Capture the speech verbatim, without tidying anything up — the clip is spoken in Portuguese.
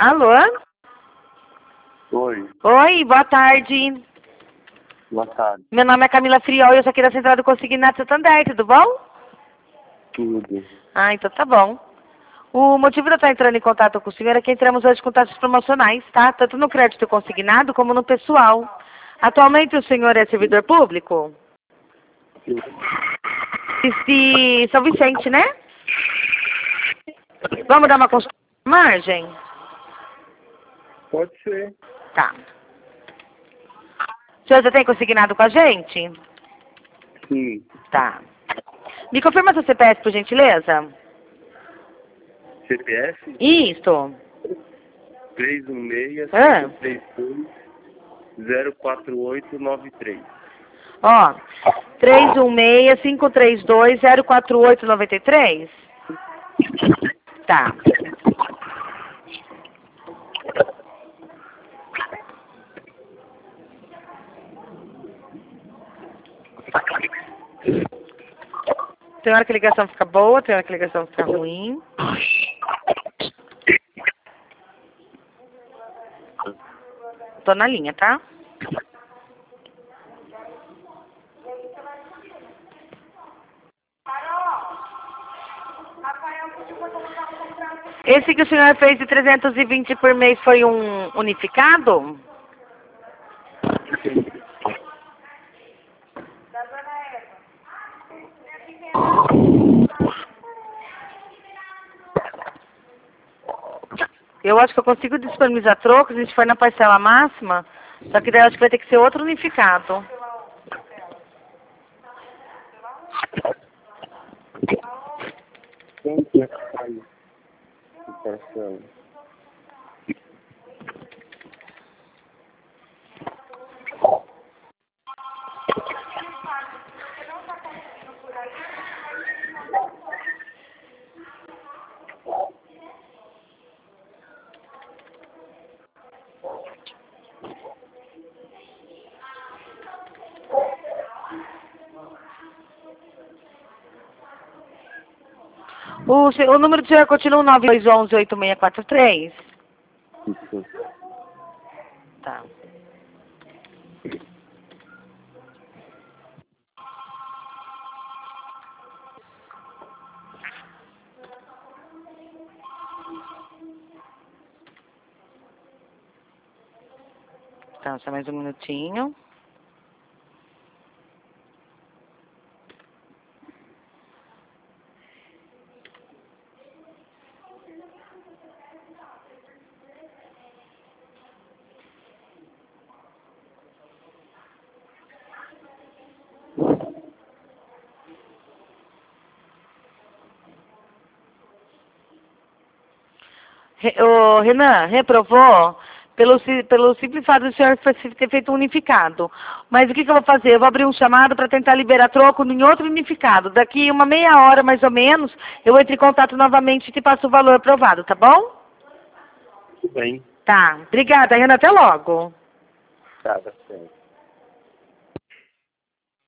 Alô? Oi, Oi, boa tarde. boa tarde. Meu nome é Camila Friol e eu sou aqui da Central do Consignado Santander, tudo bom? Tudo. Ah, então tá bom. O motivo de eu estar entrando em contato com o senhor é que entramos hoje com taxas promocionais, tá? Tanto no crédito consignado como no pessoal. Atualmente o senhor é servidor público? Sim. E São Vicente, né? Vamos dar uma consulta na margem? Pode ser. Tá. O senhor já tem consignado com a gente? Sim. Tá. Me confirma seu C P F, por gentileza? C P F Isso. três um seis, Ah. cinco três dois, zero quatro oito nove três. Ó, três um seis, cinco três dois, zero quatro oito nove três? Tá. Tem hora que a ligação fica boa, tem hora que a ligação fica ruim. Tô na linha, tá? Esse que o senhor fez de trezentos e vinte por mês foi um unificado? Eu acho que eu consigo disponibilizar trocos, a gente for na parcela máxima, só que daí eu acho que vai ter que ser outro unificado. Quanto é que sai de parcela? O, se- o número do senhor continua nove dois um um, oito seis quatro três? Isso. Tá. Então, só mais um minutinho. Re, ô, Renan, reprovou pelo, si- pelo simples fato do senhor fe- ter feito um unificado. Mas o que, que eu vou fazer? Eu vou abrir um chamado para tentar liberar troco em outro unificado. Daqui uma meia hora, mais ou menos, eu entro em contato novamente e te passo o valor aprovado, tá bom? Tudo bem. Tá. Obrigada, Renan. Até logo. Tá, tá certo.